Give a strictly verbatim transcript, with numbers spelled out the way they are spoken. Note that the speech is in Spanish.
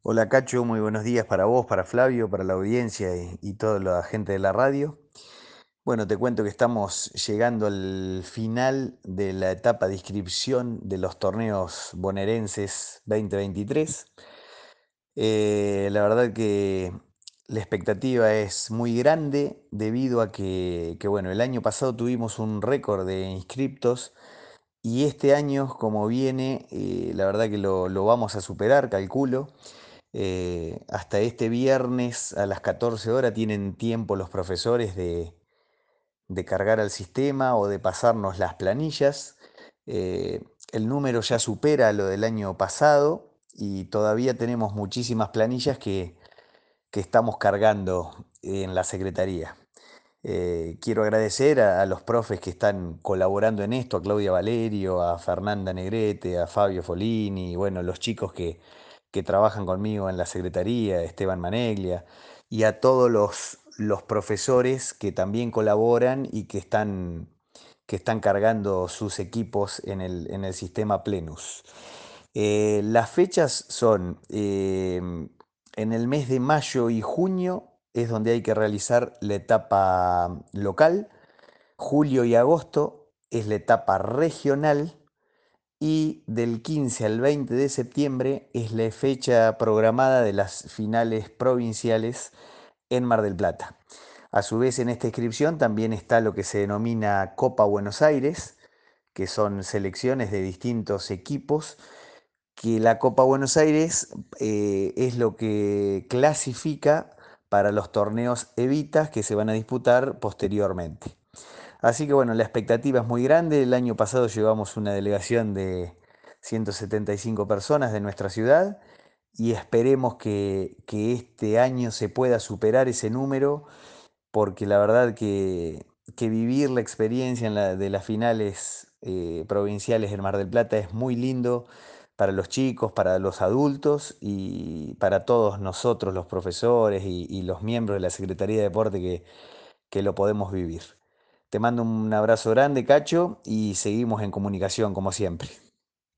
Hola Cacho, muy buenos días para vos, para Flavio, para la audiencia y, y toda la gente de la radio. Bueno, te cuento que estamos llegando al final de la etapa de inscripción de los torneos bonaerenses dos mil veintitrés. Eh, la verdad que la expectativa es muy grande debido a que, que, bueno, el año pasado tuvimos un récord de inscriptos y este año, como viene, eh, la verdad que lo, lo vamos a superar, calculo. Eh, hasta este viernes a las catorce horas tienen tiempo los profesores de, de cargar al sistema o de pasarnos las planillas. Eh, el número ya supera lo del año pasado y todavía tenemos muchísimas planillas que, que estamos cargando en la Secretaría. Eh, quiero agradecer a, a los profes que están colaborando en esto, a Claudia Valerio, a Fernanda Negrete, a Fabio Folini, bueno, los chicos que, que trabajan conmigo en la secretaría, Esteban Maneglia, y a todos los, los profesores que también colaboran y que están, que están cargando sus equipos en el, en el sistema Plenus. Eh, las fechas son eh, en el mes de mayo y junio, es donde hay que realizar la etapa local. Julio y agosto es la etapa regional y del quince al veinte de septiembre es la fecha programada de las finales provinciales en Mar del Plata. A su vez, en esta inscripción también está lo que se denomina Copa Buenos Aires, que son selecciones de distintos equipos, que la Copa Buenos Aires eh, es lo que clasifica para los torneos Evitas que se van a disputar posteriormente. Así que bueno, la expectativa es muy grande. El año pasado llevamos una delegación de ciento setenta y cinco personas de nuestra ciudad y esperemos que, que este año se pueda superar ese número porque la verdad que, que vivir la experiencia en la- de las finales eh, provinciales en Mar del Plata es muy lindo para los chicos, para los adultos y para todos nosotros, los profesores y, y los miembros de la Secretaría de Deporte que, que lo podemos vivir. Te mando un abrazo grande, Cacho, y seguimos en comunicación como siempre.